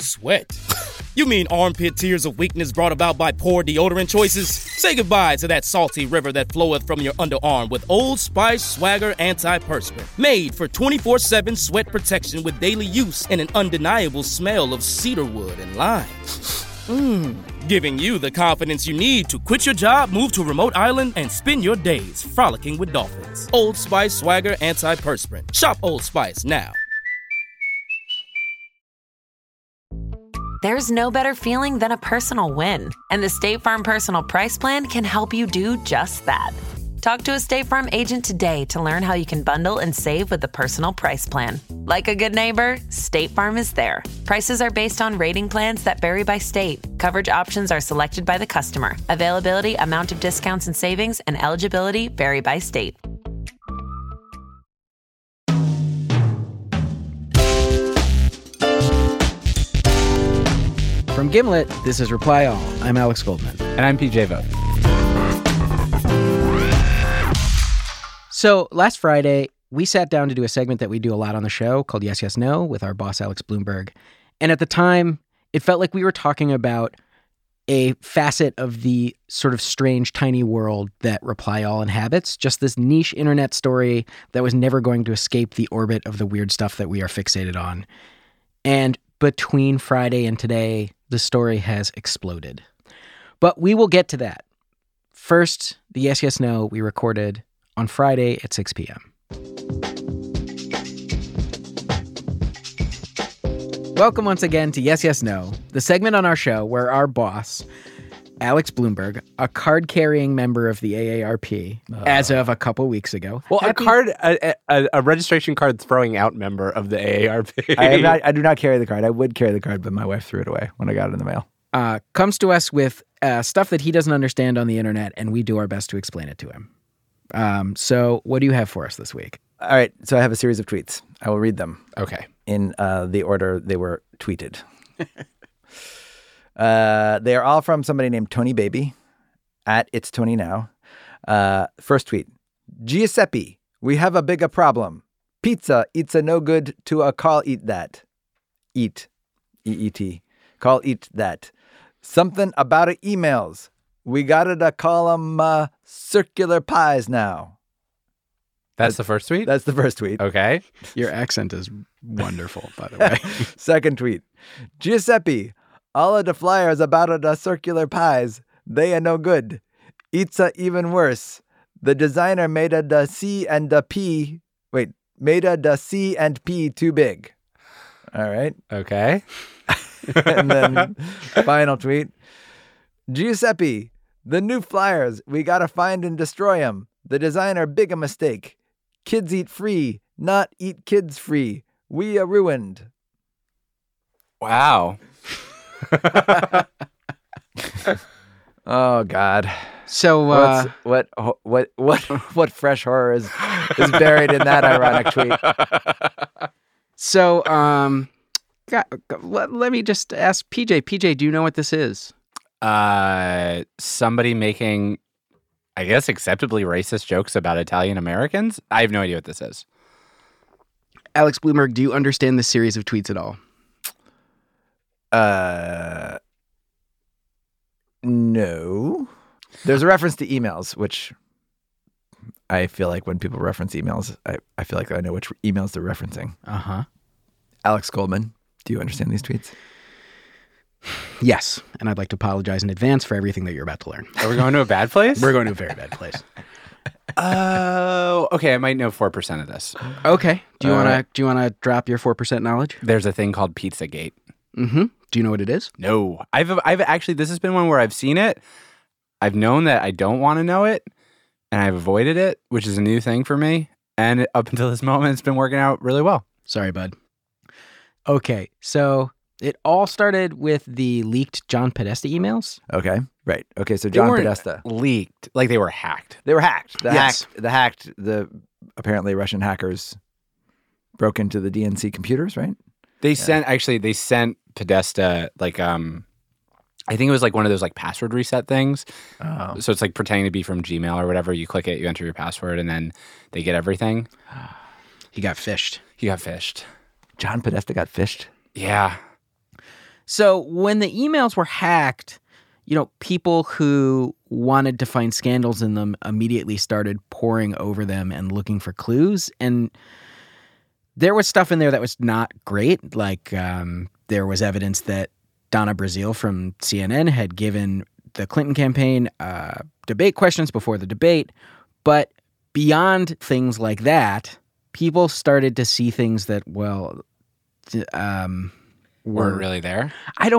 Sweat? You mean armpit tears of weakness brought about by poor deodorant choices? Say goodbye to that salty river that floweth from your underarm with Old Spice Swagger Antiperspirant. Made for 24/7 sweat protection with daily use and an undeniable smell of cedarwood and lime. Giving you the confidence you need to quit your job, move to a remote island, and spend your days frolicking with dolphins. Old Spice Swagger Antiperspirant. Shop Old Spice now. There's no better feeling than a personal win, and the State Farm Personal Price Plan can help you do just that. Talk to a State Farm agent today to learn how you can bundle and save with the Personal Price Plan. Like a good neighbor, State Farm is there. Prices are based on rating plans that vary by state. Coverage options are selected by the customer. Availability, amount of discounts and savings, and eligibility vary by state. From Gimlet, this is Reply All. I'm Alex Goldman. And I'm PJ Vogt. So last Friday, we sat down to do a segment that we do a lot on the show called Yes, Yes, No with our boss, Alex Bloomberg. And at the time, it felt like we were talking about a facet of the sort of strange, tiny world that Reply All inhabits, just this niche internet story that was never going to escape the orbit of the weird stuff that we are fixated on. And between Friday and today, the story has exploded. But we will get to that. First, the Yes, Yes, No we recorded on Friday at 6 p.m. Welcome once again to Yes, Yes, No, the segment on our show where our boss, Alex Bloomberg, a card-carrying member of the AARP as of a couple weeks ago. Well, a registration card throwing out member of the AARP. I do not carry the card. I would carry the card, but my wife threw it away when I got it in the mail. Comes to us with stuff that he doesn't understand on the internet, and we do our best to explain it to him. So what do you have for us this week? All right. So I have a series of tweets. I will read them. Okay. In the order they were tweeted. They are all from somebody named Tony Baby at It's Tony Now. First tweet. Giuseppe, we have a bigger problem. Pizza eats a no good to a call eat that. Eat. E-E-T. Call eat that. Something about it emails. We gotta call them circular pies now. That's the first tweet? That's the first tweet. Okay. Your accent is wonderful, by the way. Second tweet. Giuseppe, all of the flyers about the circular pies, they are no good. It's even worse. The designer made the C and the P. Made the C and P too big. All right. Okay. And then final tweet. Giuseppe, the new flyers, we gotta find and destroy them. The designer, big a mistake. Kids eat free, not eat kids free. We are ruined. Wow. Oh God. So what fresh horror is buried in that ironic tweet? So let me just ask PJ. PJ, do you know what this is? Somebody making, I guess, acceptably racist jokes about Italian Americans? I have no idea what this is. Alex Bloomberg, do you understand this series of tweets at all? No. There's a reference to emails, which I feel like when people reference emails, I feel like I know which emails they're referencing. Uh-huh. Alex Goldman, do you understand these tweets? Yes, and I'd like to apologize in advance for everything that you're about to learn. Are we going to a bad place? We're going to a very bad place. Oh, okay. I might know 4% of this. Okay. Do you want to drop your 4% knowledge? There's a thing called Pizzagate. Mm-hmm. Do you know what it is? No. I've actually, this has been one where I've seen it. I've known that I don't want to know it, and I've avoided it, which is a new thing for me. And up until this moment, it's been working out really well. Sorry, bud. Okay, so it all started with the leaked John Podesta emails. Okay, right. Okay, so John Podesta. Leaked. Like they were hacked. They were hacked. Yes. The apparently Russian hackers broke into the DNC computers, right? They sent Podesta like I think it was like one of those like password reset things. Oh. So it's like pretending to be from Gmail or whatever. You click it, you enter your password, and then they get everything. He got phished. He got phished. John Podesta got phished? Yeah. So when the emails were hacked, people who wanted to find scandals in them immediately started poring over them and looking for clues. And there was stuff in there that was not great. Like there was evidence that Donna Brazile from CNN had given the Clinton campaign debate questions before the debate. But beyond things like that, people started to see things that, weren't really there.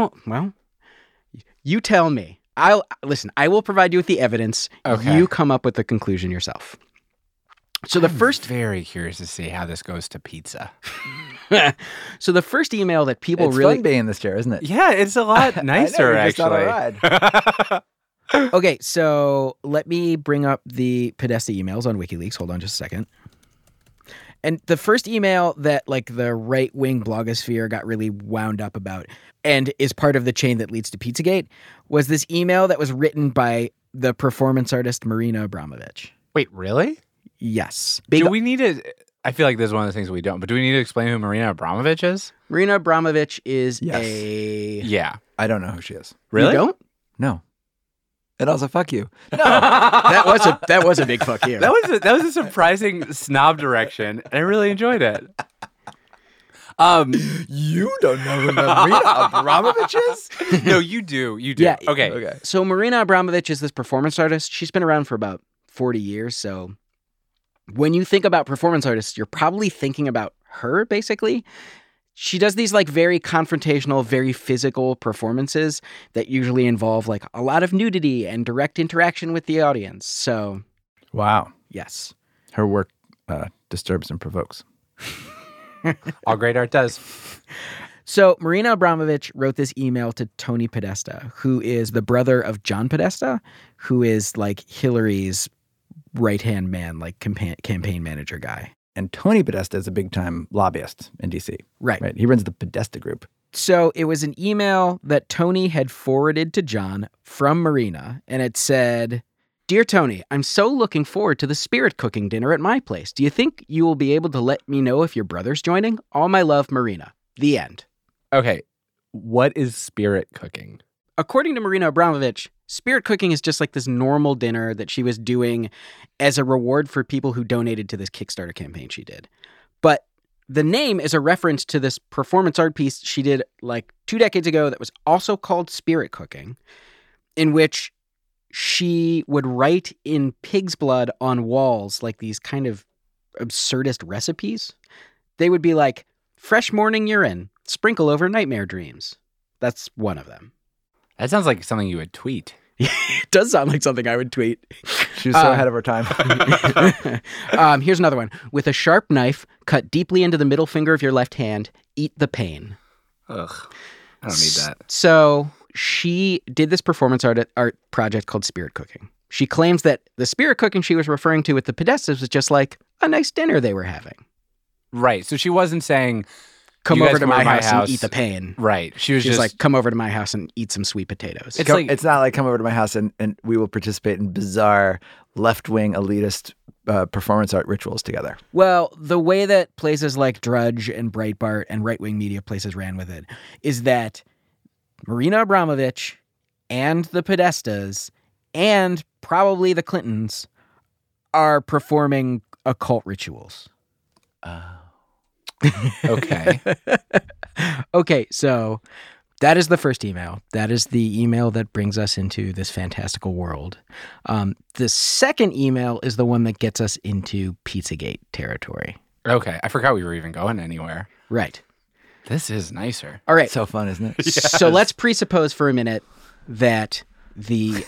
You tell me. I will provide you with the evidence. Okay. You come up with the conclusion yourself. So I'm very curious to see how this goes to pizza. So the first email that people It's really fun being in this chair, isn't it? Yeah, it's a lot nicer, I know, you just got a actually. ride. Okay, so let me bring up the Podesta emails on WikiLeaks. Hold on just a second. And the first email that the right-wing blogosphere got really wound up about and is part of the chain that leads to Pizzagate was this email that was written by the performance artist Marina Abramović. Wait, really? Yes. Do we need to... I feel like this is one of the things we don't, but do we need to explain who Marina Abramović is? Marina Abramović is Yes. Yeah. I don't know who she is. Really? You don't? No. And also, fuck you. No. That was a big fuck you. That was a surprising snob direction, and I really enjoyed it. You don't know who Marina Abramović is? No, you do. You do. Yeah. Okay. So Marina Abramović is this performance artist. She's been around for about 40 years. So when you think about performance artists, you're probably thinking about her, basically. She does these very confrontational, very physical performances that usually involve a lot of nudity and direct interaction with the audience. So, Wow. yes. Her work disturbs and provokes. All great art does. So Marina Abramović wrote this email to Tony Podesta, who is the brother of John Podesta, who is Hillary's right-hand man, campaign manager guy. And Tony Podesta is a big-time lobbyist in D.C. Right. He runs the Podesta Group. So it was an email that Tony had forwarded to John from Marina, and it said, "Dear Tony, I'm so looking forward to the spirit cooking dinner at my place. Do you think you will be able to let me know if your brother's joining? All my love, Marina." The end. Okay. What is spirit cooking? According to Marina Abramović, spirit cooking is just this normal dinner that she was doing as a reward for people who donated to this Kickstarter campaign she did. But the name is a reference to this performance art piece she did 2 decades ago that was also called Spirit Cooking, in which she would write in pig's blood on walls these kind of absurdist recipes. They would be fresh morning urine, sprinkle over nightmare dreams. That's one of them. That sounds like something you would tweet. It does sound like something I would tweet. She was so ahead of her time. Here's another one. With a sharp knife, cut deeply into the middle finger of your left hand, eat the pain. Ugh. I don't need that. So she did this performance art project called Spirit Cooking. She claims that the spirit cooking she was referring to with the Podestas was just a nice dinner they were having. Right. So she wasn't saying... Come You over guys to come my over to my house house. and eat the pain. Right. She was She's just... come over to my house and eat some sweet potatoes. It's like... It's not come over to my house and we will participate in bizarre left-wing elitist performance art rituals together. Well, the way that places like Drudge and Breitbart and right-wing media places ran with it is that Marina Abramović and the Podestas and probably the Clintons are performing occult rituals. Okay. Okay, so that is the first email. That is the email that brings us into this fantastical world. The second email is the one that gets us into Pizzagate territory. Okay. I forgot we were even going anywhere. Right. This is nicer. All right. So fun, isn't it? So let's presuppose for a minute that the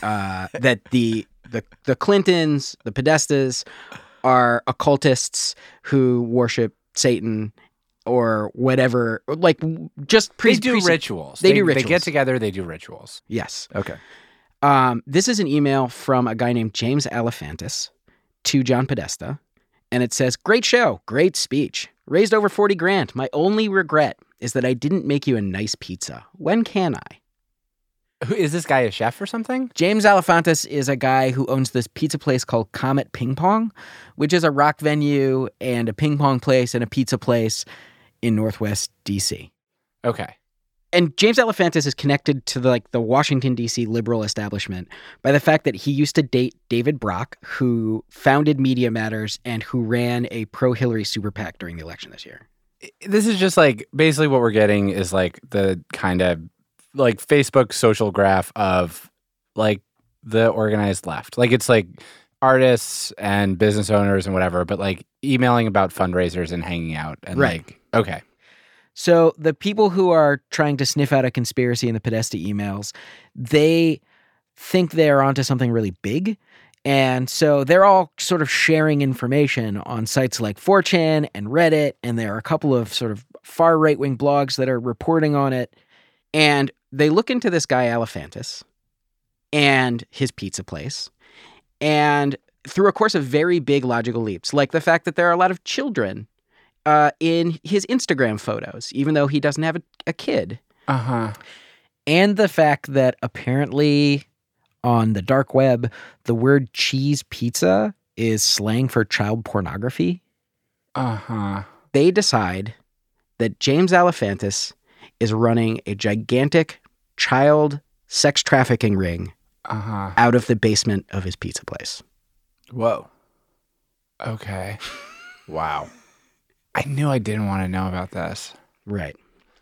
Clintons, the Podestas, are occultists who worship Satan or whatever. Just They do rituals. They do rituals. They get together, they do rituals. Yes. Okay. This is an email from a guy named James Alefantis to John Podesta, and it says, "Great show, great speech. Raised over $40,000. My only regret is that I didn't make you a nice pizza. When can I?" Is this guy a chef or something? James Alefantis is a guy who owns this pizza place called Comet Ping Pong, which is a rock venue and a ping pong place and a pizza place in Northwest D.C. Okay. And James Alefantis is connected to the Washington, D.C. liberal establishment by the fact that he used to date David Brock, who founded Media Matters and who ran a pro-Hillary super PAC during the election this year. This is just like basically what we're getting is like the kind of like Facebook social graph of like the organized left. Like it's like artists and business owners and whatever, but like emailing about fundraisers and hanging out and like, okay. So the people who are trying to sniff out a conspiracy in the Podesta emails, they think they're onto something really big. And so they're all sort of sharing information on sites like 4chan and Reddit, and there are a couple of sort of far right-wing blogs that are reporting on it. And they look into this guy Alefantis and his pizza place, and through a course of very big logical leaps, like the fact that there are a lot of children in his Instagram photos, even though he doesn't have a kid. And the fact that apparently on the dark web, the word cheese pizza is slang for child pornography. They decide that James Alefantis is running a gigantic child sex trafficking ring out of the basement of his pizza place. Whoa. Okay. Wow. I knew I didn't want to know about this. Right.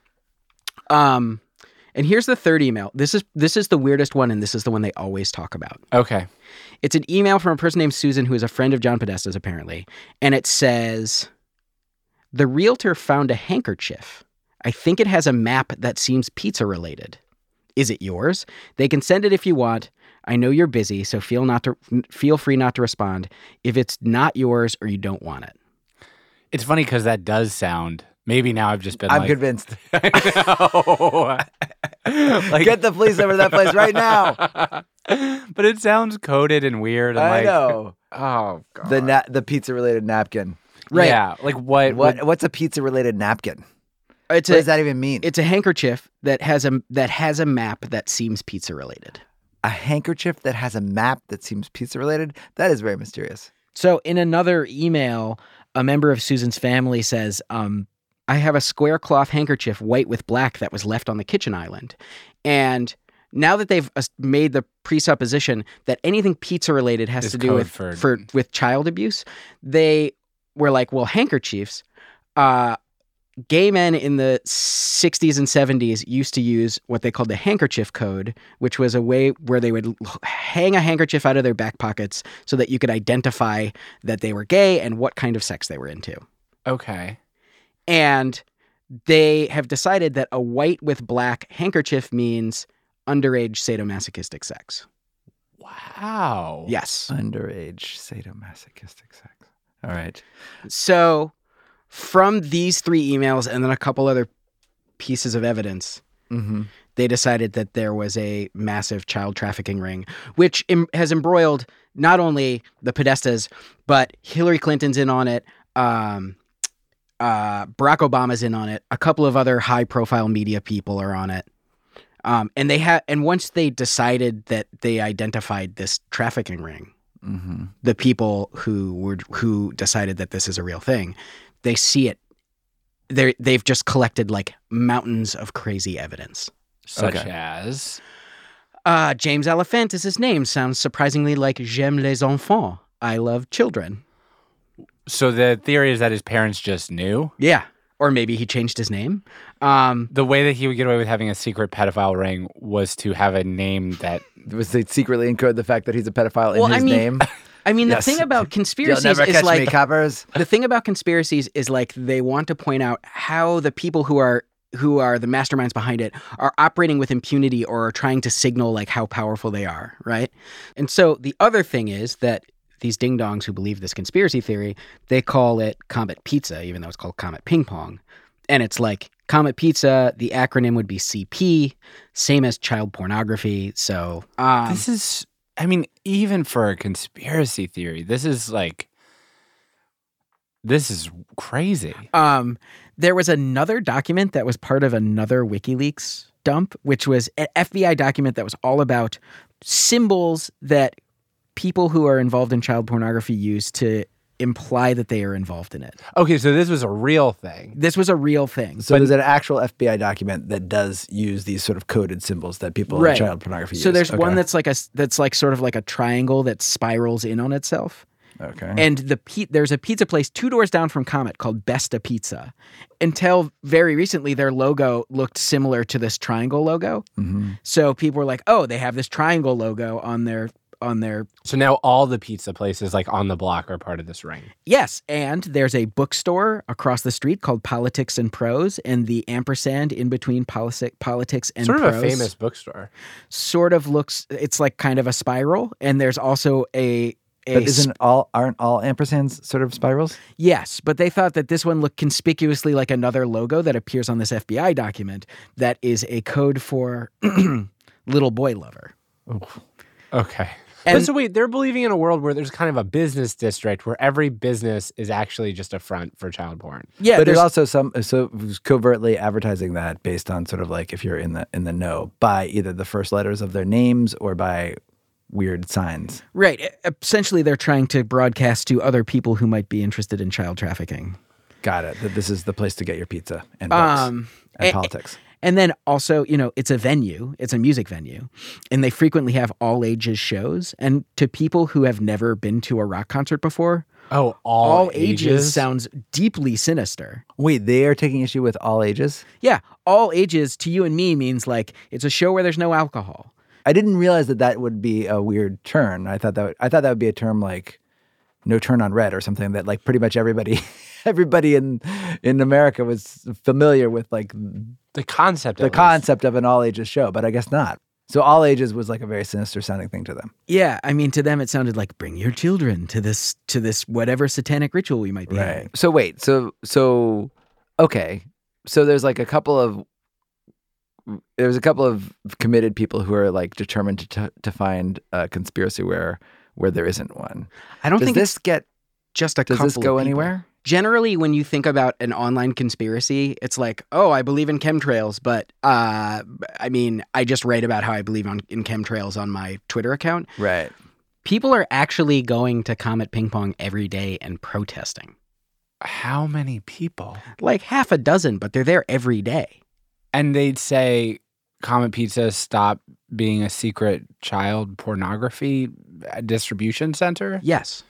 And here's the third email. This is the weirdest one, and this is the one they always talk about. Okay. It's an email from a person named Susan who is a friend of John Podesta's, apparently. And it says, the realtor found a handkerchief. I think it has a map that seems pizza-related. Is it yours? They can send it if you want. I know you're busy, so feel free not to respond if it's not yours or you don't want it. It's funny because that does sound... Maybe now I've just been I'm like... convinced. I know. Like, Get the police over to that place right now. But it sounds coded and weird. And I know. Oh, God. The pizza-related napkin. Right. Yeah. Like What's a pizza-related napkin? What does that even mean? It's a handkerchief that has a map that seems pizza-related. A handkerchief that has a map that seems pizza-related? That is very mysterious. So in another email, a member of Susan's family says, I have a square cloth handkerchief, white with black, that was left on the kitchen island. And now that they've made the presupposition that anything pizza-related has to do with child abuse, they were like, well, handkerchiefs, gay men in the 60s and 70s used to use what they called the handkerchief code, which was a way where they would hang a handkerchief out of their back pockets so that you could identify that they were gay and what kind of sex they were into. Okay. And they have decided that a white with black handkerchief means underage sadomasochistic sex. Wow. Yes. Underage sadomasochistic sex. All right. So from these three emails and then a couple other pieces of evidence, they decided that there was a massive child trafficking ring, which has embroiled not only the Podestas, but Hillary Clinton's in on it, Barack Obama's in on it. A couple of other high-profile media people are on it. And once they decided that they identified this trafficking ring, the people who decided that this is a real thing, they see it. They've just collected like mountains of crazy evidence, such as James Alefantis' name sounds surprisingly like J'aime les enfants. I love children. So the theory is that his parents just knew? Yeah. Or maybe he changed his name. The way that he would get away with having a secret pedophile ring was to have a name that... Was they secretly encode the fact that he's a pedophile in his name? I mean, Yes. the thing about conspiracies You'll never is catch like... me, coppers. The thing about conspiracies is like they want to point out how the people who are the masterminds behind it are operating with impunity or are trying to signal like how powerful they are, right? And so the other thing is that these ding-dongs who believe this conspiracy theory, they call it Comet Pizza, even though it's called Comet Ping Pong. And it's like Comet Pizza, the acronym would be CP, same as child pornography. So this is, I mean, even for a conspiracy theory, this is crazy. There was another document that was part of another WikiLeaks dump, which was an FBI document that was all about symbols that people who are involved in child pornography use to imply that they are involved in it. Okay, so this was a real thing. This was a real thing. So there's an actual FBI document that does use these sort of coded symbols that people in Right. child pornography use. So there's Okay. one that's like sort of like a triangle that spirals in on itself. Okay. And there's a pizza place 2 doors down from Comet called Besta Pizza. Until very recently, their logo looked similar to this triangle logo. Mm-hmm. So people were like, "Oh, they have this triangle logo on their." So now all the pizza places like on the block are part of this ring. Yes, and there's a bookstore across the street called Politics and Prose, and the ampersand in between politics and Sort of prose a famous bookstore. sort of looks. It's like kind of a spiral, and there's also a. But aren't all ampersands sort of spirals? Yes, but they thought that this one looked conspicuously like another logo that appears on this FBI document that is a code for little boy lover. Okay. And- But so wait, they're believing in a world where there's kind of a business district where every business is actually just a front for child porn. Yeah, But there's there's also so covertly advertising that based on sort of like if you're in the know by either the first letters of their names or by weird signs. right. Essentially, they're trying to broadcast to other people who might be interested in child trafficking. Got it. That this is the place to get your pizza and books and politics. And then also, it's a venue. It's a music venue. And they frequently have all ages shows. And to people who have never been to a rock concert before, Oh, all ages sounds deeply sinister. Wait, they are taking issue with all ages? Yeah, all ages to you and me means like it's a show where there's no alcohol. I didn't realize that would be a weird turn. I thought that would be a term like no turn on red or something that like pretty much everybody in America was familiar with like the concept of an all ages show, but I guess not. So all ages was like a very sinister sounding thing to them. Yeah, I mean to them it sounded like bring your children to this whatever satanic ritual we might be having. So wait, so okay. So there's like a couple of committed people who are like determined to find a conspiracy where there isn't one. I don't think this it's just a does couple this go of people. anywhere? Generally, when you think about an online conspiracy, it's like, oh, I believe in chemtrails, but I mean, I just write about how I believe in chemtrails on my Twitter account. Right. People are actually going to Comet Ping Pong every day and protesting. How many people? Like half a dozen, but they're there every day. And they'd say Comet Pizza stop being a secret child pornography distribution center? Yes.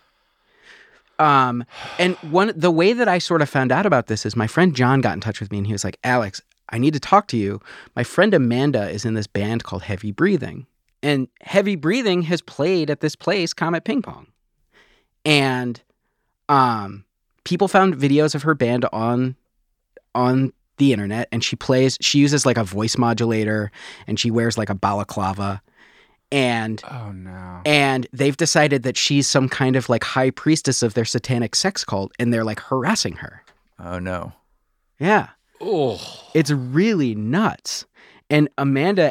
And the way that I sort of found out about this is my friend John got in touch with me and he was like, Alex, I need to talk to you. My friend Amanda is in this band called Heavy Breathing. And Heavy Breathing has played at this place, Comet Ping Pong. And people found videos of her band on the internet, and she uses like a voice modulator, and she wears like a balaclava. And oh no. And they've decided that she's some kind of like high priestess of their satanic sex cult, and they're like harassing her. Oh no. Yeah. Oh. It's really nuts. And Amanda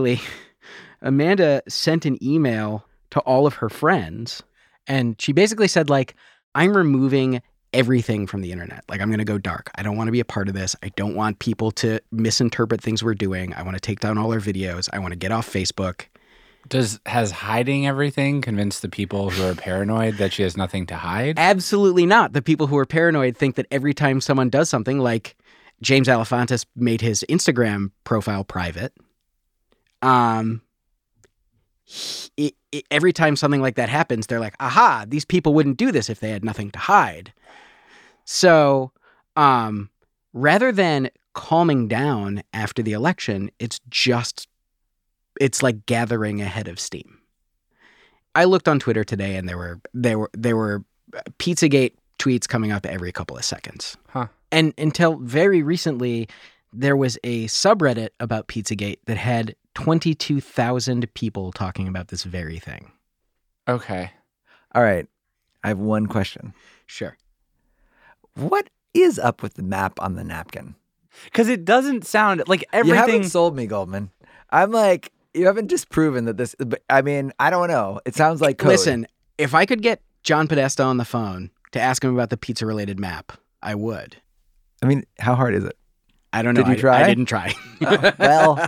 sent an email to all of her friends, and she basically said like, I'm removing everything from the internet. Like, I'm going to go dark. I don't want to be a part of this. I don't want people to misinterpret things we're doing. I want to take down all our videos. I want to get off Facebook. Has hiding everything convinced the people who are paranoid that she has nothing to hide? Absolutely not. The people who are paranoid think that every time someone does something, like James Alefantis made his Instagram profile private, every time something like that happens, they're like, aha, these people wouldn't do this if they had nothing to hide. So rather than calming down after the election, it's like gathering a head of steam. I looked on Twitter today, and there were Pizzagate tweets coming up every couple of seconds. Huh. And until very recently, there was a subreddit about Pizzagate that had 22,000 people talking about this very thing. Okay. All right. I have one question. Sure. What is up with the map on the napkin? Because it doesn't sound like everything. You haven't sold me, Goldman. I'm like, you haven't disproven that this. But I mean, I don't know. It sounds like code. Listen, if I could get John Podesta on the phone to ask him about the pizza-related map, I would. I mean, how hard is it? I don't know. Did you try? I didn't try. Oh, well,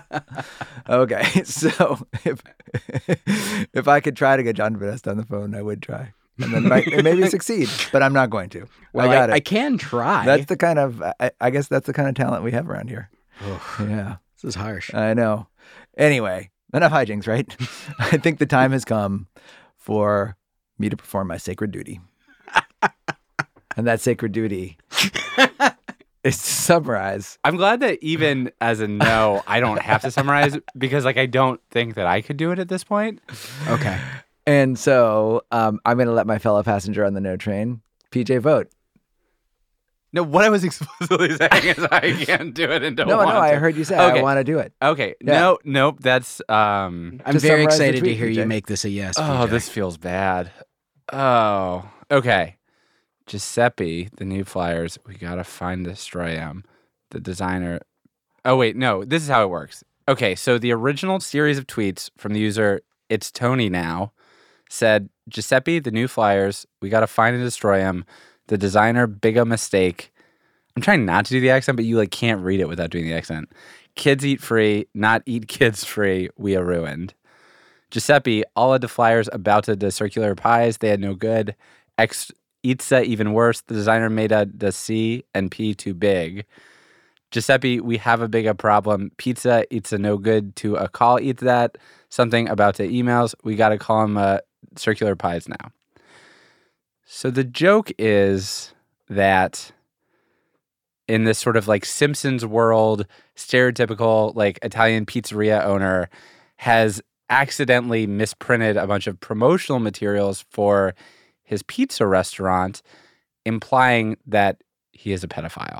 okay. So if I could try to get John Podesta on the phone, I would try. and then maybe succeed. But I'm not going to. Well, I got it. I can try. That's the kind of, I guess that's the kind of talent we have around here. Yeah. This is harsh. I know. Anyway, enough hijinks, right? I think the time has come for me to perform my sacred duty. And that sacred duty is to summarize. I'm glad that even as a no, I don't have to summarize because like I don't think that I could do it at this point. Okay. And so I'm going to let my fellow passenger on the no train, PJ, vote. No, what I was explicitly saying is I can't do it and don't No, want to. I heard you say Okay. I want to do it. Okay. Yeah. Nope. That's I'm Just very summarize the excited to tweet, hear you PJ. make this a yes. Oh, PJ. this feels bad. Oh, okay. Giuseppe, the new flyers, we gotta find destroy them. The designer. Oh wait, no. This is how it works. Okay, so the original series of tweets from the user It's Tony Now said, Giuseppe, the new flyers, we gotta find and destroy them. The designer, big a mistake. I'm trying not to do the accent, but you like can't read it without doing the accent. Kids eat free, not eat kids free. We are ruined. Giuseppe, all of the flyers about the circular pies, they had no good. Itza even worse. The designer made the C and P too big. Giuseppe, we have a bigger problem. Pizza, it's a no good to a call. Eat that. Something about the emails. We got to call them circular pies now. So the joke is that in this sort of like Simpsons world, stereotypical like Italian pizzeria owner has accidentally misprinted a bunch of promotional materials for his pizza restaurant, implying that he is a pedophile.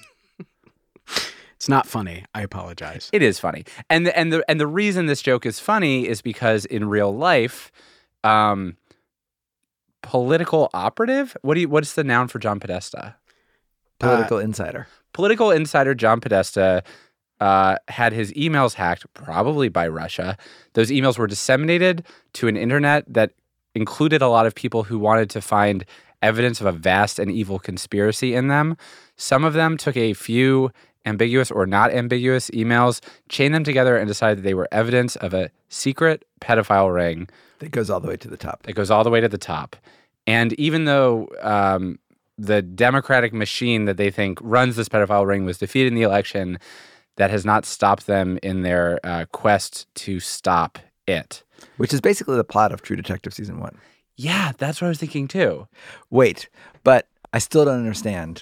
It's not funny. I apologize. It is funny, and the reason this joke is funny is because in real life, political operative. What's the noun for John Podesta? Political insider. Political insider John Podesta had his emails hacked, probably by Russia. Those emails were disseminated to an internet that included a lot of people who wanted to find evidence of a vast and evil conspiracy in them. Some of them took a few ambiguous or not ambiguous emails, chained them together, and decided that they were evidence of a secret pedophile ring. That goes all the way to the top. It goes all the way to the top. And even though the Democratic machine that they think runs this pedophile ring was defeated in the election, that has not stopped them in their quest to stop it. Which is basically the plot of True Detective Season 1. Yeah, that's what I was thinking too. Wait, but I still don't understand.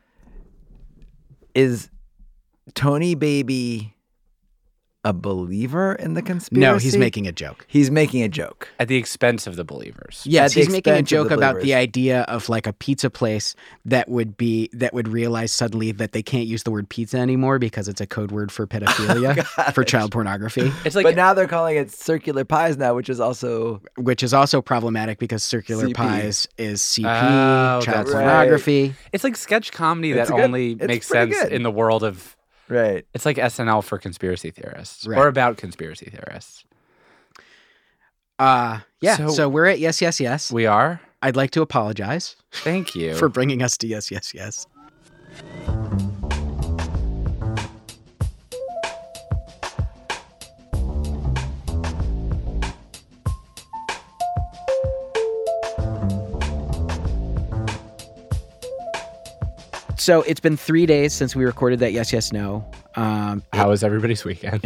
Is Tony Baby a believer in the conspiracy? No, he's making a joke. He's making a joke. At the expense of the believers. Yes, At the he's making a expense of joke the about the believers. idea of like a pizza place that would realize suddenly that they can't use the word pizza anymore because it's a code word for pedophilia, for child pornography, It's like But now they're calling it circular pies now, which is also which is also problematic because circular CP. pies is CP, Oh, child that's right. pornography. it's like sketch comedy It's that a good- only it's makes pretty sense good. in the world of right. it's like SNL for conspiracy theorists Right. or about conspiracy theorists. Yeah, So- so we're at yes, yes, yes. We are? I'd like to apologize Thank you. for bringing us to yes, yes, yes. So it's been 3 days since we recorded that yes, yes, no. How was everybody's weekend?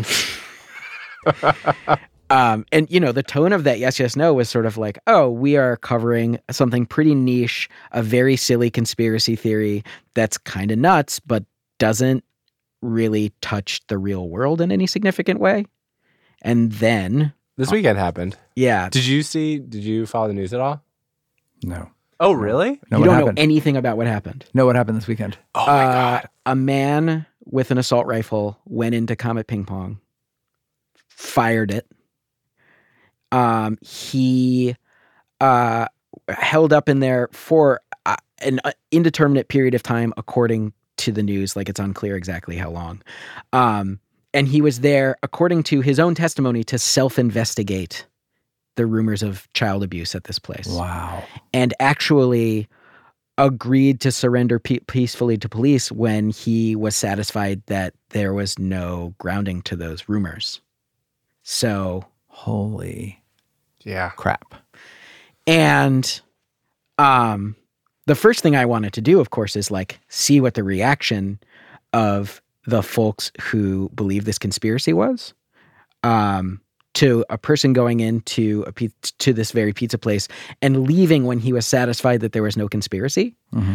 And, you know, the tone of that yes, yes, no was sort of like, oh, we are covering something pretty niche, a very silly conspiracy theory that's kind of nuts, but doesn't really touch the real world in any significant way. And then, This weekend happened. yeah, Did you follow the news at all? No. Oh, really? No, you what don't happened? know anything about what happened. No, what happened this weekend? Oh my God. A man with an assault rifle went into Comet Ping Pong, fired it. He held up in there for an indeterminate period of time, according to the news. Like, it's unclear exactly how long. And he was there, according to his own testimony, to self-investigate the rumors of child abuse at this place. Wow. And actually agreed to surrender peacefully to police when he was satisfied that there was no grounding to those rumors. So, Holy Yeah. crap. and The first thing I wanted to do, of course, is like see what the reaction of the folks who believe this conspiracy was to a person going into to this very pizza place and leaving when he was satisfied that there was no conspiracy.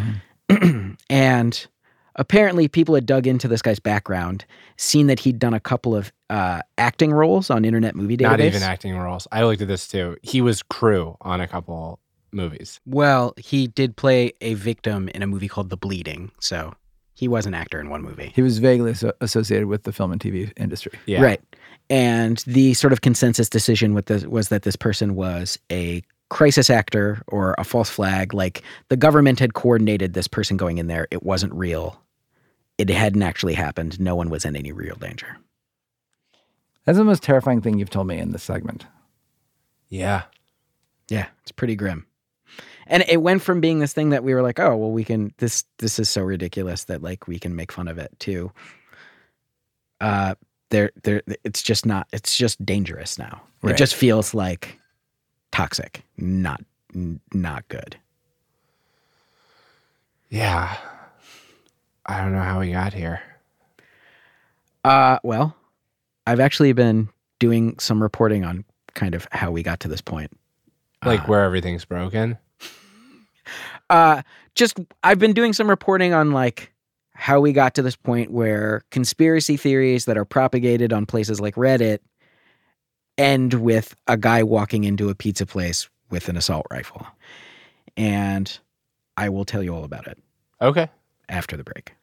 And apparently people had dug into this guy's background, seen that he'd done a couple of acting roles on Internet Movie Database. Not even acting roles. I looked at this too. He was crew on a couple movies. Well, he did play a victim in a movie called The Bleeding, so he was an actor in one movie. He was vaguely associated with the film and TV industry. Yeah. Right. And the sort of consensus decision with this was that this person was a crisis actor or a false flag. Like the government had coordinated this person going in there. It wasn't real. It hadn't actually happened. No one was in any real danger. That's the most terrifying thing you've told me in this segment. Yeah. Yeah, it's pretty grim. And it went from being this thing that we were like, oh, well, we can, this is so ridiculous that like we can make fun of it too. It's just dangerous now. Right. It just feels like toxic, not good. Yeah. I don't know how we got here. Well, I've actually been doing some reporting on kind of how we got to this point. Like where everything's broken? I've been doing some reporting on like how we got to this point where conspiracy theories that are propagated on places like Reddit end with a guy walking into a pizza place with an assault rifle. And I will tell you all about it. Okay. After the break.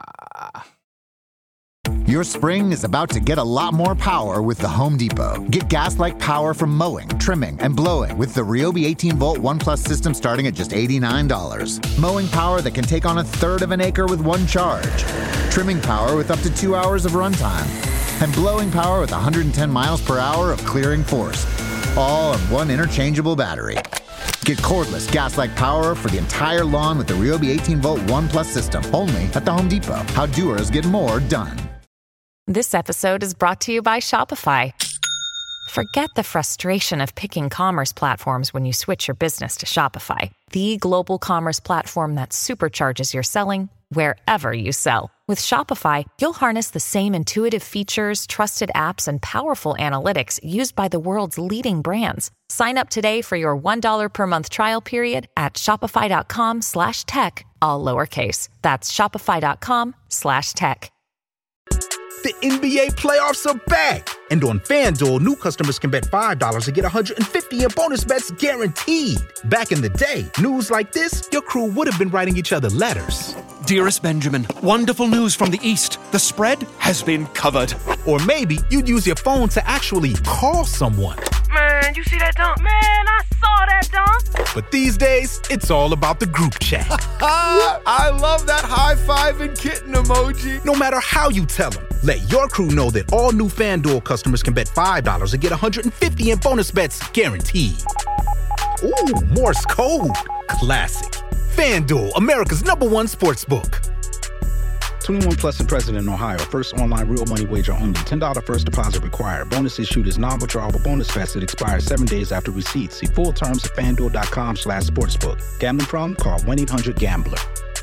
Your spring is about to get a lot more power with the Home Depot. Get gas-like power from mowing, trimming, and blowing with the Ryobi 18-volt ONE+ system starting at just $89. Mowing power that can take on a third of an acre with one charge. Trimming power with up to 2 hours of runtime. And blowing power with 110 miles per hour of clearing force. All on one interchangeable battery. Get cordless gas-like power for the entire lawn with the Ryobi 18-volt ONE+ system. Only at the Home Depot. How doers get more done. This episode is brought to you by Shopify. Forget the frustration of picking commerce platforms when you switch your business to Shopify, the global commerce platform that supercharges your selling wherever you sell. With Shopify, you'll harness the same intuitive features, trusted apps, and powerful analytics used by the world's leading brands. Sign up today for your $1 per month trial period at shopify.com/tech, all lowercase. That's shopify.com/tech. The NBA playoffs are back. And on FanDuel, new customers can bet $5 and get $150 in bonus bets guaranteed. Back in the day, news like this, your crew would have been writing each other letters. Dearest Benjamin, wonderful news from the East. The spread has been covered. Or maybe you'd use your phone to actually call someone. Man, you see that dunk? Man, I saw that dunk. But these days, it's all about the group chat. I love that high five and kitten emoji. No matter how you tell them, let your crew know that all new FanDuel customers can bet $5 and get $150 in bonus bets guaranteed. Ooh, Morse code. Classic. FanDuel, America's #1 sportsbook. 21 plus and present in Ohio. First online real money wager only. $10 first deposit required. Bonus issued is non-withdrawable bonus vest that expires 7 days after receipt. See full terms at FanDuel.com/sportsbook. Gambling problem? Call 1-800-GAMBLER.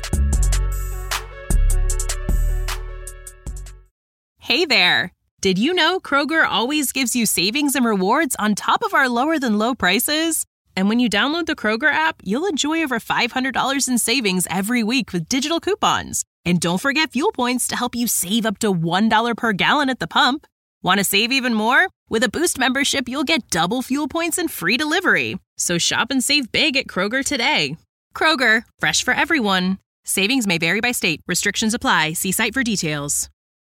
Hey there. Did you know Kroger always gives you savings and rewards on top of our lower than low prices? And when you download the Kroger app, you'll enjoy over $500 in savings every week with digital coupons. And don't forget fuel points to help you save up to $1 per gallon at the pump. Want to save even more? With a Boost membership, you'll get double fuel points and free delivery. So shop and save big at Kroger today. Kroger, fresh for everyone. Savings may vary by state. Restrictions apply. See site for details.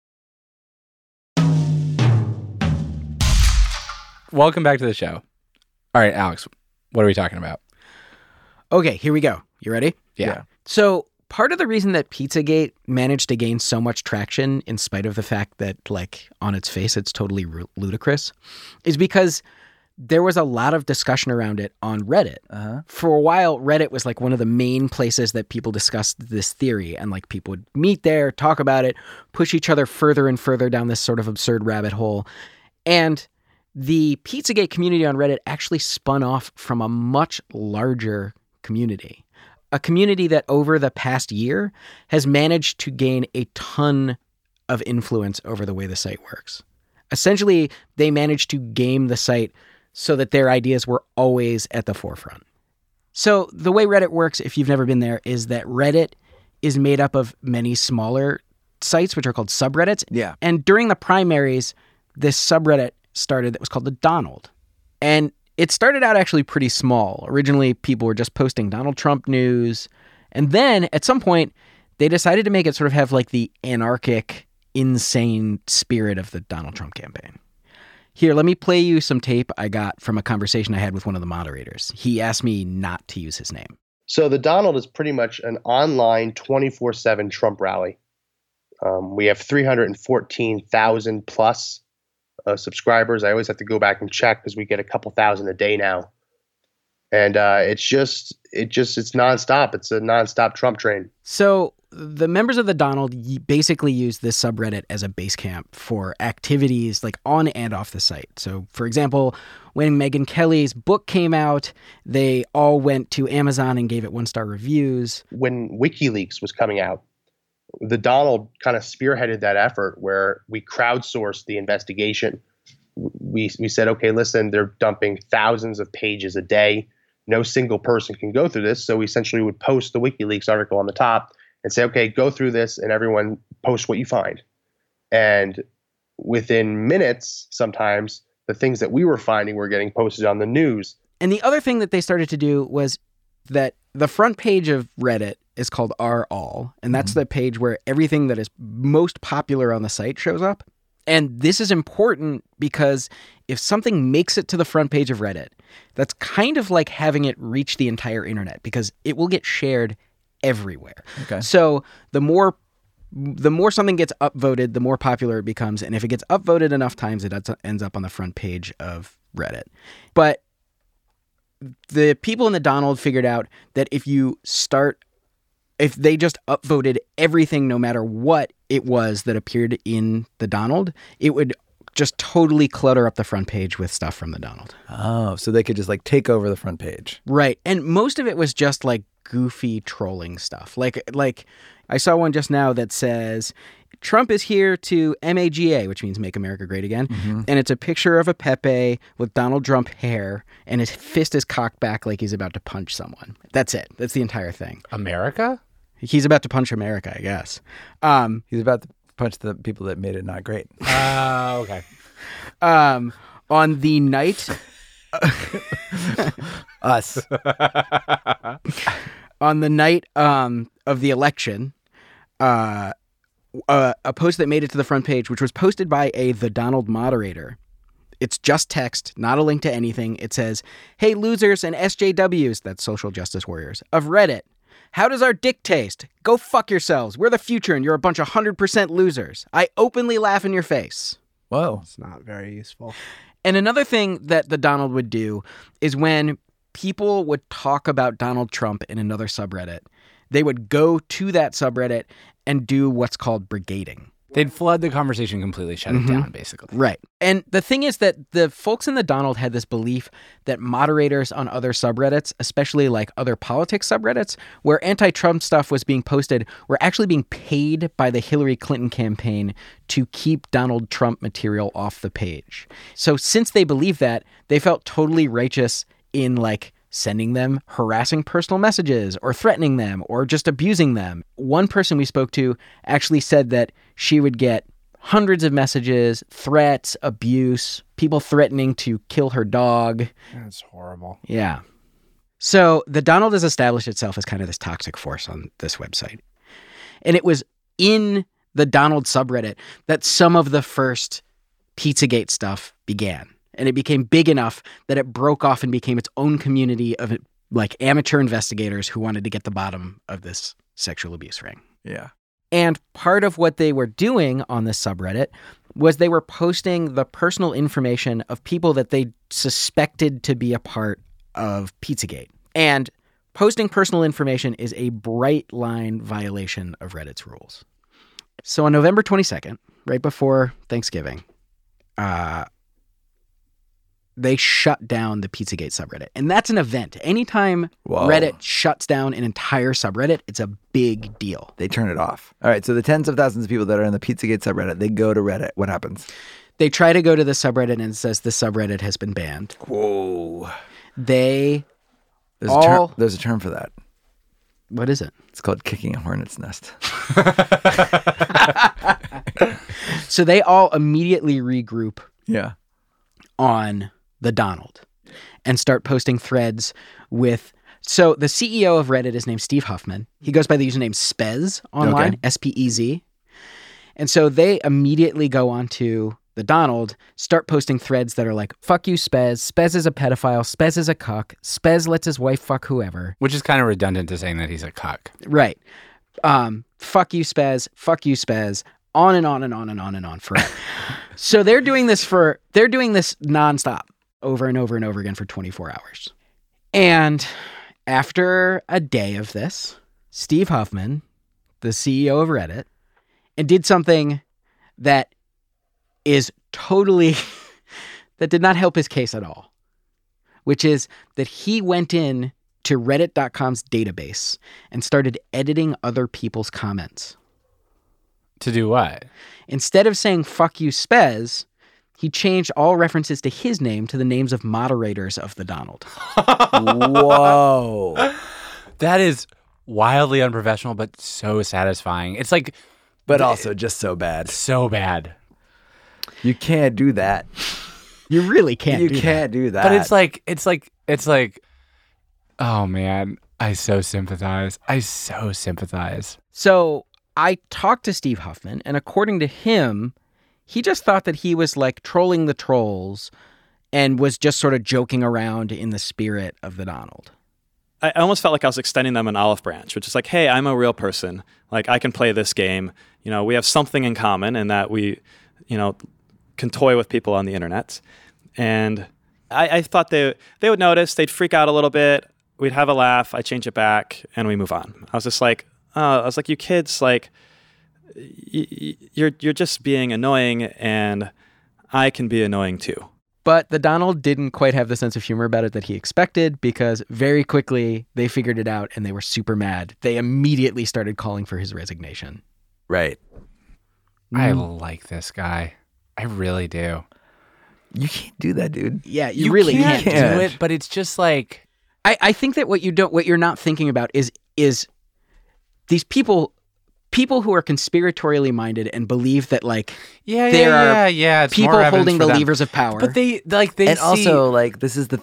Welcome back to the show. All right, Alex, what are we talking about? Okay, here we go. You ready? Yeah. So part of the reason that Pizzagate managed to gain so much traction, in spite of the fact that, like, on its face, it's totally ludicrous, is because there was a lot of discussion around it on Reddit. For a while, Reddit was like one of the main places that people discussed this theory, and like people would meet there, talk about it, push each other further and further down this sort of absurd rabbit hole. And the Pizzagate community on Reddit actually spun off from a much larger community. A community that over the past year has managed to gain a ton of influence over the way the site works. Essentially, they managed to game the site so that their ideas were always at the forefront. So the way Reddit works, if you've never been there, is that Reddit is made up of many smaller sites, which are called subreddits. Yeah. And during the primaries, this subreddit started that was called the Donald. And it started out actually pretty small. Originally, people were just posting Donald Trump news. And then at some point, they decided to make it sort of have like the anarchic, insane spirit of the Donald Trump campaign. Here, let me play you some tape I got from a conversation I had with one of the moderators. He asked me not to use his name. So the Donald is pretty much an online 24/7 Trump rally. We have 314,000 plus subscribers. I always have to go back and check because we get a couple thousand a day now. And it's nonstop. It's a nonstop Trump train. So the members of the Donald basically use this subreddit as a base camp for activities like on and off the site. So, for example, when Megyn Kelly's book came out, they all went to Amazon and gave it 1-star reviews. When WikiLeaks was coming out, the Donald kind of spearheaded that effort where we crowdsourced the investigation. We said, okay, listen, they're dumping thousands of pages a day. No single person can go through this. So we essentially would post the WikiLeaks article on the top and say, okay, go through this and everyone post what you find. And within minutes, sometimes the things that we were finding were getting posted on the news. And the other thing that they started to do was that the front page of Reddit is called R All. And that's the page where everything that is most popular on the site shows up. And this is important because if something makes it to the front page of Reddit, that's kind of like having it reach the entire internet because it will get shared everywhere. Okay. So the more something gets upvoted, the more popular it becomes. And if it gets upvoted enough times, it ends up on the front page of Reddit. But the people in the Donald figured out that if they just upvoted everything, no matter what it was that appeared in the Donald, it would just totally clutter up the front page with stuff from the Donald. Oh, so they could just like take over the front page. Right. And most of it was just like goofy trolling stuff. Like I saw one just now that says, Trump is here to MAGA, which means Make America Great Again. Mm-hmm. And it's a picture of a Pepe with Donald Trump hair and his fist is cocked back like he's about to punch someone. That's it. That's the entire thing. America? He's about to punch America, I guess. He's about to punch the people that made it not great. Okay. On the night... Us. On the night of the election, a post that made it to the front page, which was posted by the Donald moderator. It's just text, not a link to anything. It says, "Hey, losers and SJWs," that's social justice warriors, "of Reddit. How does our dick taste? Go fuck yourselves. We're the future and you're a bunch of 100% losers. I openly laugh in your face." Whoa. It's not very useful. And another thing that the Donald would do is when people would talk about Donald Trump in another subreddit, they would go to that subreddit and do what's called brigading. They'd flood the conversation, completely shut it down, basically. Right. And the thing is that the folks in the Donald had this belief that moderators on other subreddits, especially like other politics subreddits, where anti-Trump stuff was being posted, were actually being paid by the Hillary Clinton campaign to keep Donald Trump material off the page. So since they believed that, they felt totally righteous in like sending them harassing personal messages or threatening them or just abusing them. One person we spoke to actually said that she would get hundreds of messages, threats, abuse, people threatening to kill her dog. That's horrible. Yeah. So the Donald has established itself as kind of this toxic force on this website. And it was in the Donald subreddit that some of the first Pizzagate stuff began. And it became big enough that it broke off and became its own community of like amateur investigators who wanted to get the bottom of this sexual abuse ring. Yeah. And part of what they were doing on this subreddit was they were posting the personal information of people that they suspected to be a part of Pizzagate. And posting personal information is a bright line violation of Reddit's rules. So on November 22nd, right before Thanksgiving, they shut down the Pizzagate subreddit. And that's an event. Anytime Reddit shuts down an entire subreddit, it's a big deal. They turn it off. All right, so the tens of thousands of people that are in the Pizzagate subreddit, they go to Reddit. What happens? They try to go to the subreddit and it says the subreddit has been banned. Whoa. There's a term for that. What is it? It's called kicking a hornet's nest. So they all immediately regroup on the Donald and start posting threads with... So the CEO of Reddit is named Steve Huffman. He goes by the username Spez online, S-P-E-Z. And so they immediately go onto the Donald, start posting threads that are like, fuck you, Spez. Spez is a pedophile. Spez is a cuck. Spez lets his wife fuck whoever. Which is kind of redundant to saying that he's a cuck. Right. Fuck you, Spez. Fuck you, Spez. On and on and on and on and on forever. So they're doing this nonstop over and over and over again for 24 hours. And after a day of this, Steve Huffman, the CEO of Reddit, and did something that is totally, that did not help his case at all, which is that he went in to Reddit.com's database and started editing other people's comments. To do what? Instead of saying, fuck you, Spez, he changed all references to his name to the names of moderators of the Donald. Whoa. That is wildly unprofessional, but so satisfying. It's like... But also just so bad. So bad. You can't do that. You really can't do that. You can't do that. But it's like, oh man, I so sympathize. So I talked to Steve Huffman, and according to him, he just thought that he was like trolling the trolls and was just sort of joking around in the spirit of the Donald. I almost felt like I was extending them an olive branch, which is like, hey, I'm a real person. Like, I can play this game. You know, we have something in common in that we, can toy with people on the internet. And I thought they would notice. They'd freak out a little bit. We'd have a laugh. I change it back, and we move on. I was just like, you kids, like, you're just being annoying, and I can be annoying too. But the Donald didn't quite have the sense of humor about it that he expected, because very quickly they figured it out and they were super mad. They immediately started calling for his resignation. Right. I like this guy. I really do. You can't do that, dude. Yeah, you really can't do it, but it's just like... I think that what you're not thinking about is these people who are conspiratorially minded and believe that it's people holding the levers of power. But they also this is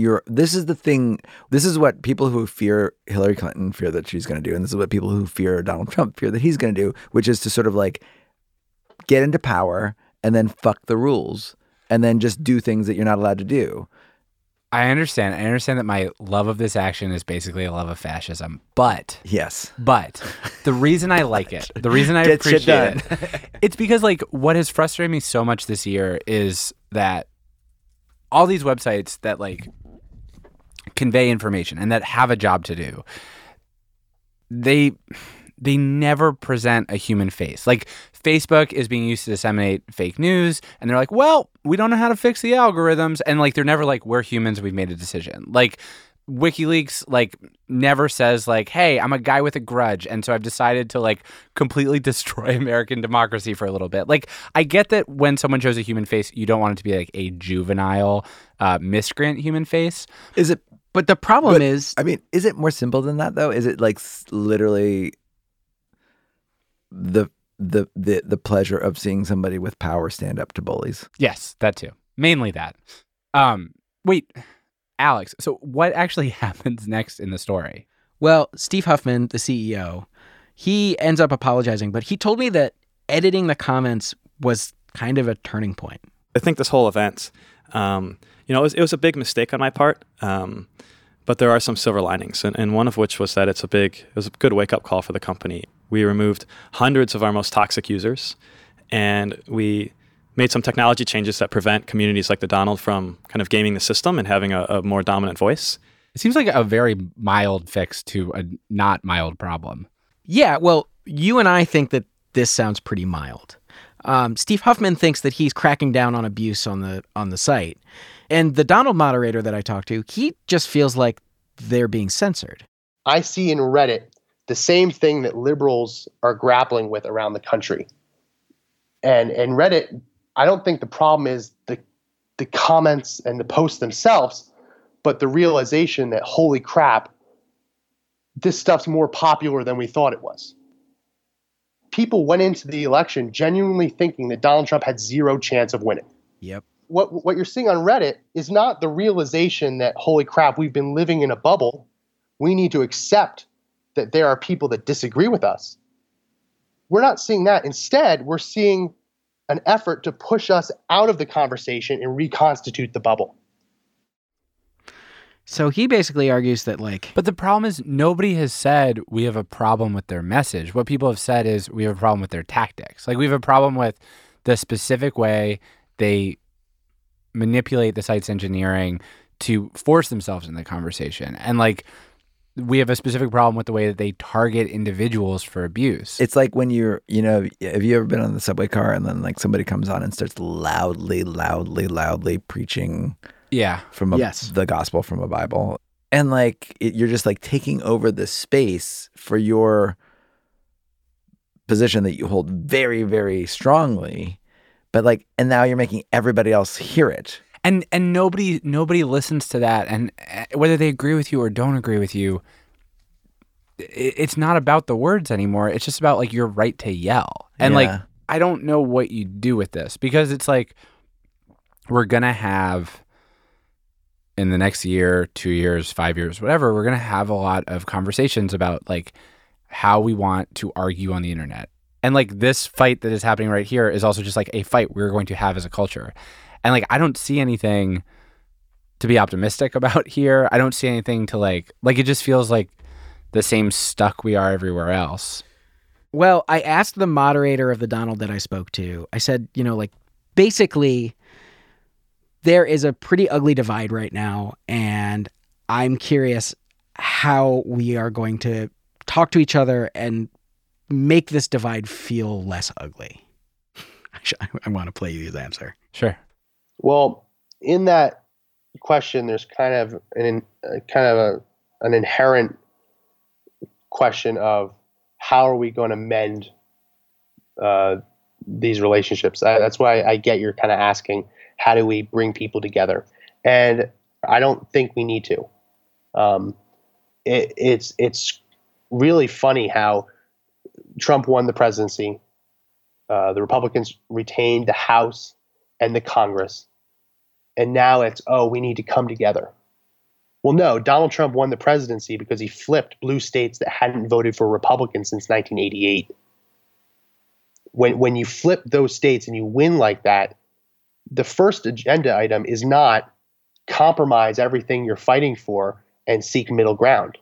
what people who fear Hillary Clinton fear that she's going to do, and this is what people who fear Donald Trump fear that he's going to do, which is to sort of like get into power and then fuck the rules and then just do things that you're not allowed to do. I understand that my love of this action is basically a love of fascism, but the reason I like it, the reason I appreciate it, it's because like what has frustrated me so much this year is that all these websites that like convey information and that have a job to do, they never present a human face. Like Facebook is being used to disseminate fake news, and they're like, well, we don't know how to fix the algorithms. And like, they're never like, we're humans, we've made a decision. Like WikiLeaks like never says like, hey, I'm a guy with a grudge, and so I've decided to like completely destroy American democracy for a little bit. Like, I get that when someone shows a human face, you don't want it to be like a juvenile miscreant human face. Is it? But the problem is, I mean, is it more simple than that though? Is it like literally the pleasure of seeing somebody with power stand up to bullies? Yes, that too. Mainly that. Wait, Alex, so what actually happens next in the story? Well, Steve Huffman, the CEO, he ends up apologizing, but he told me that editing the comments was kind of a turning point. I think this whole event, it was a big mistake on my part, but there are some silver linings, and one of which was that it was a good wake-up call for the company. We removed hundreds of our most toxic users, and we made some technology changes that prevent communities like the Donald from kind of gaming the system and having a more dominant voice. It seems like a very mild fix to a not mild problem. Yeah, well, you and I think that this sounds pretty mild. Steve Huffman thinks that he's cracking down on abuse on the site. And the Donald moderator that I talked to, he just feels like they're being censored. I see in Reddit the same thing that liberals are grappling with around the country. And in Reddit, I don't think the problem is the comments and the posts themselves, but the realization that, holy crap, this stuff's more popular than we thought it was. People went into the election genuinely thinking that Donald Trump had zero chance of winning. Yep. What you're seeing on Reddit is not the realization that, holy crap, we've been living in a bubble. We need to accept that there are people that disagree with us. We're not seeing that. Instead, we're seeing an effort to push us out of the conversation and reconstitute the bubble. So he basically argues that, But the problem is nobody has said we have a problem with their message. What people have said is we have a problem with their tactics. We have a problem with the specific way they manipulate the site's engineering to force themselves in the conversation. And, we have a specific problem with the way that they target individuals for abuse. It's like when have you ever been on the subway car and then somebody comes on and starts loudly preaching from the gospel from a Bible. And you're just taking over the space for your position that you hold very, very strongly. But and now you're making everybody else hear it. And nobody listens to that. And whether they agree with you or don't agree with you, it's not about the words anymore. It's just about your right to yell. And I don't know what you do with this, because it's we're going to have in the next year, 2 years, 5 years, whatever, we're going to have a lot of conversations about how we want to argue on the internet. And this fight that is happening right here is also just a fight we're going to have as a culture. And I don't see anything to be optimistic about here. I don't see anything to it just feels like the same stuck we are everywhere else. Well, I asked the moderator of the Donald that I spoke to, I said, basically there is a pretty ugly divide right now. And I'm curious how we are going to talk to each other and make this divide feel less ugly. I want to play you his answer. Sure. Well, in that question, there's kind of an inherent question of how are we going to mend these relationships. That's why I get you're kind of asking, how do we bring people together? And I don't think we need to. It's really funny how Trump won the presidency. The Republicans retained the House and the Congress. And now it's, we need to come together. Well, no, Donald Trump won the presidency because he flipped blue states that hadn't voted for Republicans since 1988. When you flip those states and you win like that, the first agenda item is not compromise everything you're fighting for and seek middle ground.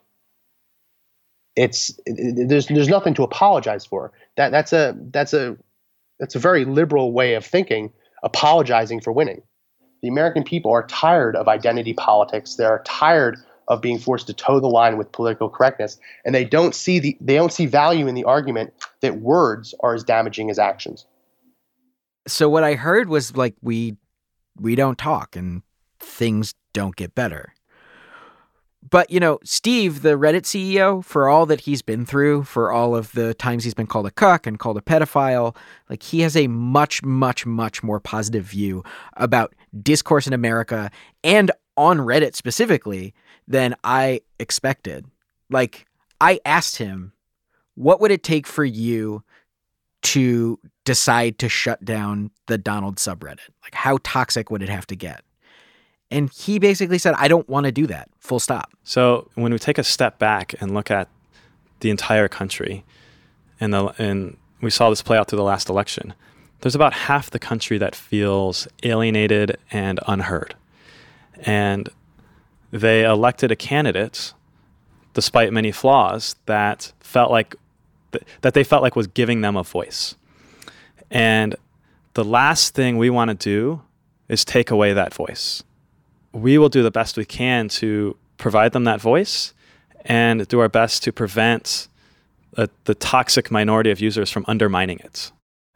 There's nothing to apologize for. That's a very liberal way of thinking, apologizing for winning. The American people are tired of identity politics. They're tired of being forced to toe the line with political correctness, and they don't see value in the argument that words are as damaging as actions. So what I heard was we don't talk and things don't get better. But, Steve, the Reddit CEO, for all that he's been through, for all of the times he's been called a cuck and called a pedophile, he has a much, much, much more positive view about discourse in America and on Reddit specifically than I expected. I asked him, what would it take for you to decide to shut down the Donald subreddit? How toxic would it have to get? And he basically said, I don't want to do that, full stop. So when we take a step back and look at the entire country, and we saw this play out through the last election, there's about half the country that feels alienated and unheard. And they elected a candidate, despite many flaws, that they felt like was giving them a voice. And the last thing we want to do is take away that voice. We will do the best we can to provide them that voice and do our best to prevent the toxic minority of users from undermining it.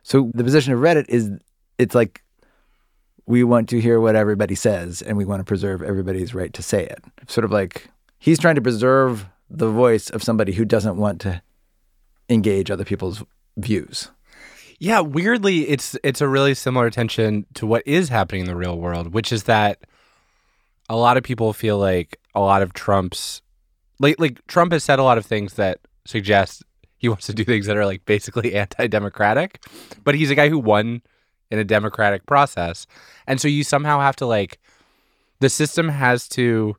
So the position of Reddit is, it's like, we want to hear what everybody says and we want to preserve everybody's right to say it. Sort of like he's trying to preserve the voice of somebody who doesn't want to engage other people's views. Yeah, weirdly, it's a really similar tension to what is happening in the real world, which is that a lot of people feel like a lot of Trump's like Trump has said a lot of things that suggest he wants to do things that are like basically anti-democratic, but he's a guy who won in a democratic process. And so you somehow have to like, the system has to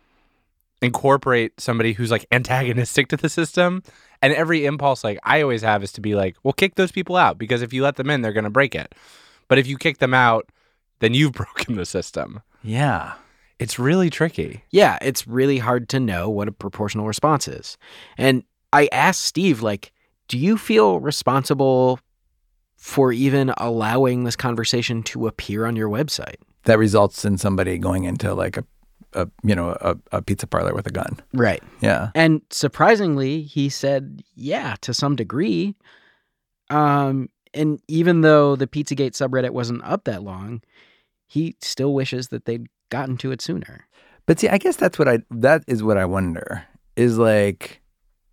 incorporate somebody who's like antagonistic to the system. And every impulse like I always have is to be like, well, kick those people out, because if you let them in, they're going to break it. But if you kick them out, then you've broken the system. Yeah. It's really tricky. Yeah, it's really hard to know what a proportional response is. And I asked Steve, like, do you feel responsible for even allowing this conversation to appear on your website? That results in somebody going into like a pizza parlor with a gun. Right. Yeah. And surprisingly, he said, yeah, to some degree. And even though the Pizzagate subreddit wasn't up that long, he still wishes that they'd gotten to it sooner. But see, I guess that is what I wonder is like,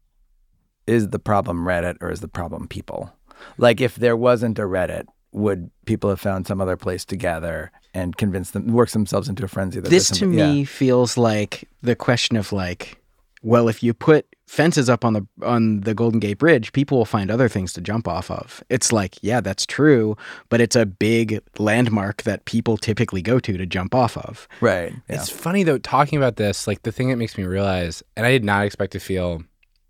is the problem Reddit or is the problem people? Like if there wasn't a Reddit, would people have found some other place to gather and convince them, work themselves into a frenzy? That this to me feels like the question of like, well, if you put fences up on the Golden Gate Bridge, people will find other things to jump off of. It's like, yeah, that's true, but it's a big landmark that people typically go to jump off of. Right. Yeah. It's funny though, talking about this, like the thing that makes me realize, and I did not expect to feel,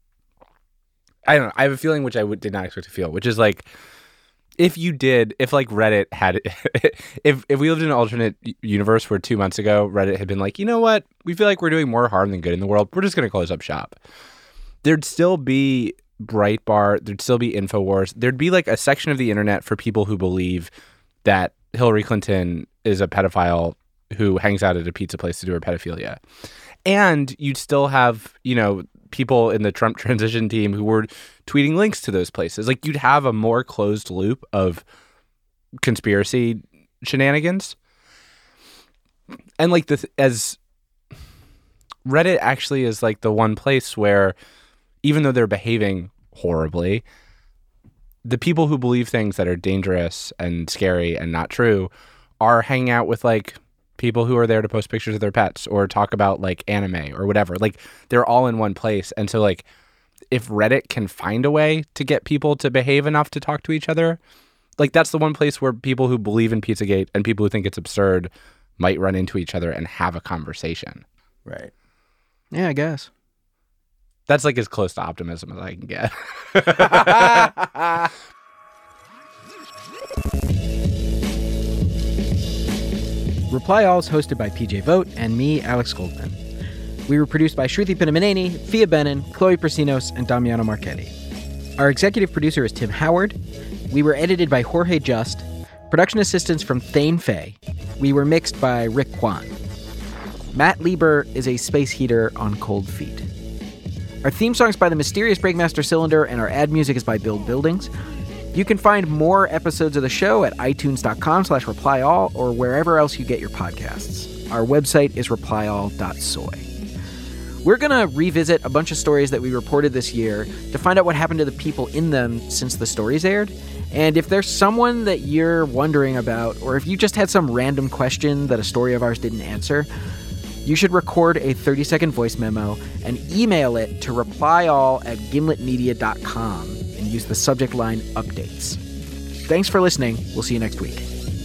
I don't know, I have a feeling which I did not expect to feel, which is like, if like Reddit had, if we lived in an alternate universe where 2 months ago, Reddit had been like, you know what, we feel like we're doing more harm than good in the world, we're just going to close up shop. There'd still be Breitbart, there'd still be InfoWars, there'd be like a section of the internet for people who believe that Hillary Clinton is a pedophile who hangs out at a pizza place to do her pedophilia. And you'd still have, people in the Trump transition team who were tweeting links to those places. Like you'd have a more closed loop of conspiracy shenanigans. And like as Reddit actually is like the one place where even though they're behaving horribly, the people who believe things that are dangerous and scary and not true are hanging out with like people who are there to post pictures of their pets or talk about like anime or whatever. Like they're all in one place. And so like if Reddit can find a way to get people to behave enough to talk to each other, like that's the one place where people who believe in Pizzagate and people who think it's absurd might run into each other and have a conversation. Right. Yeah, I guess. That's like as close to optimism as I can get. Reply All is hosted by PJ Vogt and me, Alex Goldman. We were produced by Shruti Pinamaneni, Fia Benin, Chloe Prasinos, and Damiano Marchetti. Our executive producer is Tim Howard. We were edited by Jorge Just. Production assistance from Thane Fay. We were mixed by Rick Kwan. Matt Lieber is a space heater on cold feet. Our theme song is by the Mysterious Breakmaster Cylinder, and our ad music is by Build Buildings. You can find more episodes of the show at itunes.com/replyall or wherever else you get your podcasts. Our website is replyall.soy. We're going to revisit a bunch of stories that we reported this year to find out what happened to the people in them since the stories aired. And if there's someone that you're wondering about, or if you just had some random question that a story of ours didn't answer, you should record a 30-second voice memo and email it to replyall@gimletmedia.com and use the subject line updates. Thanks for listening. We'll see you next week.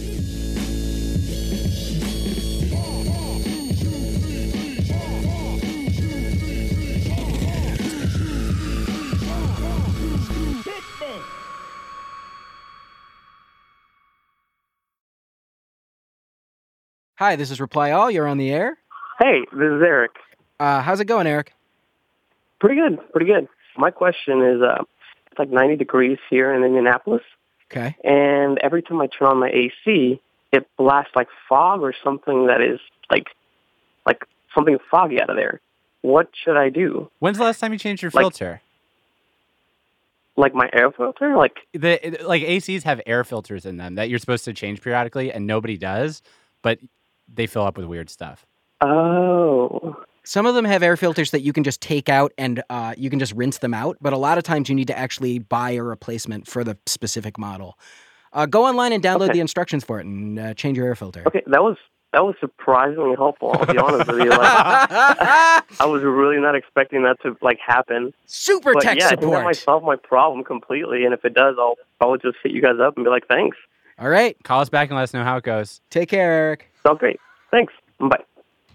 Hi, this is Reply All. You're on the air. Hey, this is Eric. How's it going, Eric? Pretty good, pretty good. My question is, it's like 90 degrees here in Indianapolis. Okay. And every time I turn on my AC, it blasts like fog or something that is like something foggy out of there. What should I do? When's the last time you changed your filter? Like my air filter? Like ACs have air filters in them that you're supposed to change periodically, and nobody does, but they fill up with weird stuff. Oh. Some of them have air filters that you can just take out and you can just rinse them out, but a lot of times you need to actually buy a replacement for the specific model. Go online and download the instructions for it and change your air filter. Okay, that was surprisingly helpful. I'll be honest with you. Like, I was really not expecting that to happen. Super tech support. I think that might solve my problem completely. And if it does, I'll probably just hit you guys up and be like, thanks. All right, call us back and let us know how it goes. Take care, Eric. Sounds great. Thanks. Bye.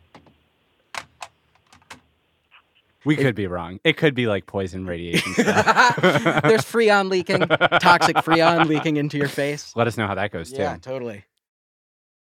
We could be wrong. It could be like poison radiation stuff. There's Freon leaking, toxic Freon leaking into your face. Let us know how that goes, too. Yeah, totally.